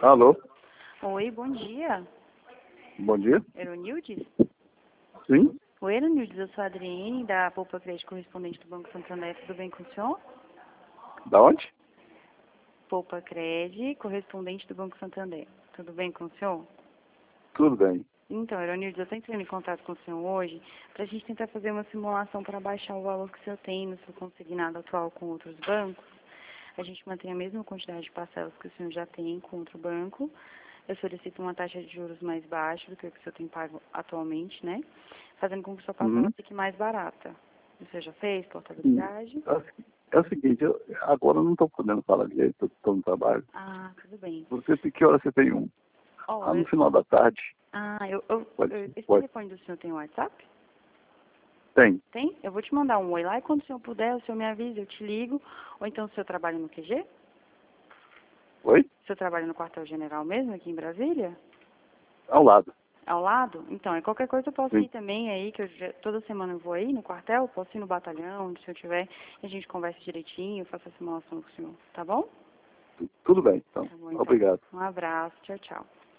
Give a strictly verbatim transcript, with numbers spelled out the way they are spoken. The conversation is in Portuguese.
Alô? Oi, bom dia. Bom dia. Eronildes? Sim? Oi, Eronildes, eu sou a Adriene, da Poupa Crédito correspondente do Banco Santander. Tudo bem com o senhor? Da onde? Poupa Crédito, correspondente do Banco Santander. Tudo bem com o senhor? Tudo bem. Então, Eronildes, eu estou entrando em contato com o senhor hoje para a gente tentar fazer uma simulação para baixar o valor que o senhor tem no seu consignado atual com outros bancos. A gente mantém a mesma quantidade de parcelas que o senhor já tem com outro banco. Eu solicito uma taxa de juros mais baixa do que o que o senhor tem pago atualmente, né? Fazendo com que sua parcela Uhum. fique mais barata. Você já fez Sim. portabilidade? É o seguinte, eu, agora eu não estou podendo falar direito, estou no trabalho. Ah, tudo bem. Você tem que hora você tem um? Ó, Ah, no eu- final da tarde. ah, eu, eu, Pode, eu- esse pode. telefone do senhor tem WhatsApp? Tem. Tem? Eu vou te mandar um oi lá e quando o senhor puder, o senhor me avisa, eu te ligo. Ou então o senhor trabalha no Q G? Oi? O senhor trabalha no quartel-general mesmo, aqui em Brasília? Ao lado. Ao lado? Então, é qualquer coisa eu posso Sim. ir também aí, que eu já- toda semana eu vou aí no quartel, posso ir no batalhão, onde o senhor tiver, e a gente conversa direitinho, eu faço a simulação com o senhor, tá bom? Tu- Tudo bem, então. Tá bom, então. Obrigado. Um abraço, tchau, tchau.